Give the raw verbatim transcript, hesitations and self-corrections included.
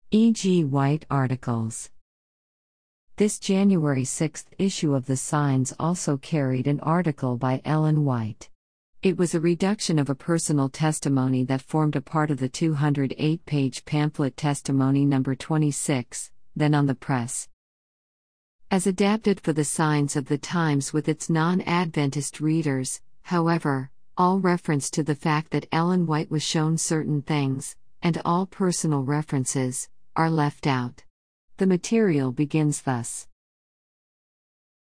for example White articles. This January sixth issue of The Signs also carried an article by Ellen White. It was a reduction of a personal testimony that formed a part of the two hundred eight page pamphlet Testimony number twenty-six, then on the press. As adapted for The Signs of the Times with its non-Adventist readers, however, all reference to the fact that Ellen White was shown certain things, and all personal references, are left out. The material begins thus.